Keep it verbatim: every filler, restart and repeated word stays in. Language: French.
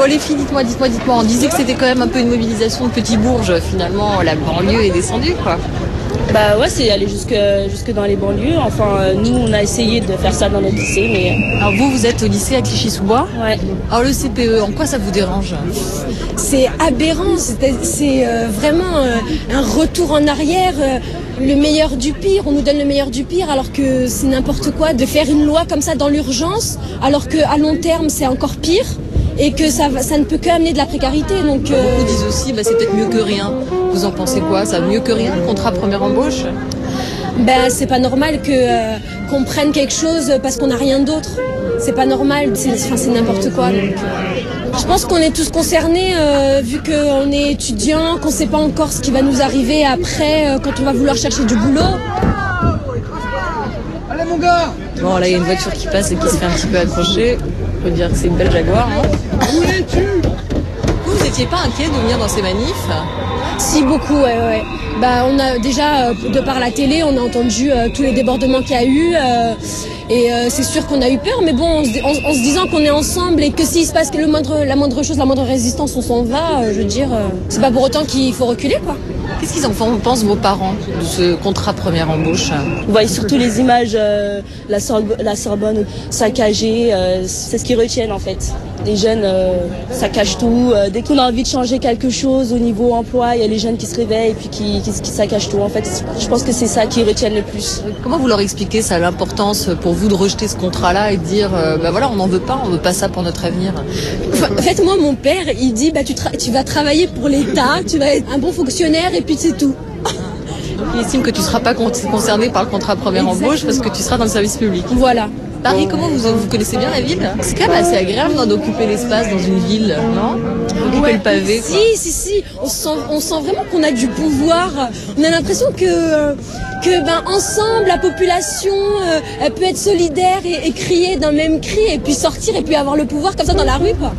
Bon les filles, dites-moi, dites-moi, dites-moi, on disait que c'était quand même un peu une mobilisation de petits bourges, finalement la banlieue est descendue quoi. Bah ouais, c'est aller jusque, jusque dans les banlieues. Enfin, euh, nous, on a essayé de faire ça dans notre lycée, mais... Alors vous, vous êtes au lycée à Clichy-sous-Bois. Ouais. Alors le C P E, en quoi ça vous dérange? C'est aberrant, c'est, c'est euh, vraiment euh, un retour en arrière, euh, le meilleur du pire. On nous donne le meilleur du pire alors que c'est n'importe quoi de faire une loi comme ça dans l'urgence, alors qu'à long terme, c'est encore pire. Et que ça, ça ne peut que amener de la précarité. Donc, euh... Beaucoup disent aussi, bah, c'est peut-être mieux que rien. Vous en pensez quoi? Ça mieux que rien, le contrat première embauche? Ben, c'est pas normal que, euh, qu'on prenne quelque chose parce qu'on n'a rien d'autre. C'est pas normal, c'est, enfin, c'est n'importe quoi. Donc, euh... Je pense qu'on est tous concernés, euh, vu qu'on est étudiants, qu'on sait pas encore ce qui va nous arriver après, euh, quand on va vouloir chercher du boulot. Allez mon gars! Bon, là, il y a une voiture qui passe et qui se fait un petit peu accrocher. On peut dire que c'est une belle Jaguar, hein. Où es-tu? Vous, vous n'étiez pas inquiet de venir dans ces manifs? Si, beaucoup, ouais, ouais. Bah, on a déjà, euh, de par la télé, on a entendu euh, tous les débordements qu'il y a eu. Euh, et euh, c'est sûr qu'on a eu peur, mais bon, en, en, en se disant qu'on est ensemble et que s'il se passe le moindre, la moindre chose, la moindre résistance, on s'en va, euh, je veux dire, euh, c'est pas pour autant qu'il faut reculer, quoi. Qu'est-ce qu'ils en font, pensent vos parents de ce contrat première embauche? Vous voyez surtout les images, euh, la, Sorb- la Sorbonne saccagée, euh, c'est ce qu'ils retiennent en fait. Les jeunes euh, saccagent tout. Euh, dès qu'on a envie de changer quelque chose au niveau emploi, il y a les jeunes qui se réveillent et puis qui, qui, qui saccagent tout. En fait, je pense que c'est ça qu'ils retiennent le plus. Comment vous leur expliquez ça, l'importance pour vous de rejeter ce contrat-là et de dire, euh, bah voilà, on n'en veut pas, on veut pas ça pour notre avenir? Enfin, en fait, moi, mon père, il dit, bah tu, tra- tu vas travailler pour l'État, tu vas être un bon fonctionnaire et puis c'est tout. Il estime que tu ne seras pas con- concerné par le contrat première Exactement. embauche parce que tu seras dans le service public. Voilà. Paris, comment vous, vous connaissez bien la ville? C'est quand même assez agréable non, d'occuper l'espace dans une ville, non? Occuper Ouais. le pavé, quoi. Si, si, si. On sent, on sent vraiment qu'on a du pouvoir. On a l'impression que, que ben, ensemble, la population euh, elle peut être solidaire et, et crier d'un même cri et puis sortir et puis avoir le pouvoir comme ça dans la rue, quoi.